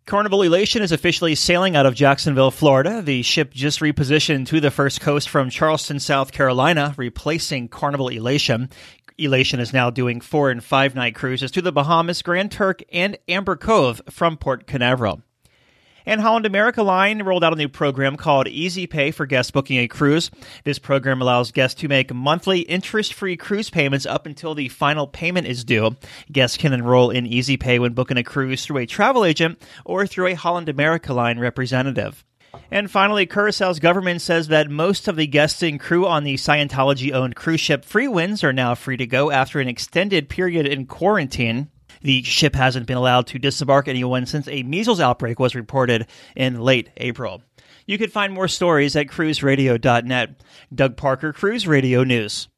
Carnival Elation is officially sailing out of Jacksonville, Florida. The ship just repositioned to the first coast from Charleston, South Carolina, replacing Carnival Elation. Elation is now doing 4- and 5-night cruises to the Bahamas, Grand Turk, and Amber Cove from Port Canaveral. And Holland America Line rolled out a new program called Easy Pay for guests booking a cruise. This program allows guests to make monthly interest-free cruise payments up until the final payment is due. Guests can enroll in Easy Pay when booking a cruise through a travel agent or through a Holland America Line representative. And finally, Curaçao's government says that most of the guests and crew on the Scientology-owned cruise ship Free Winds are now free to go after an extended period in quarantine. The ship hasn't been allowed to disembark anyone since a measles outbreak was reported in late April. You can find more stories at cruiseradio.net. Doug Parker, Cruise Radio News.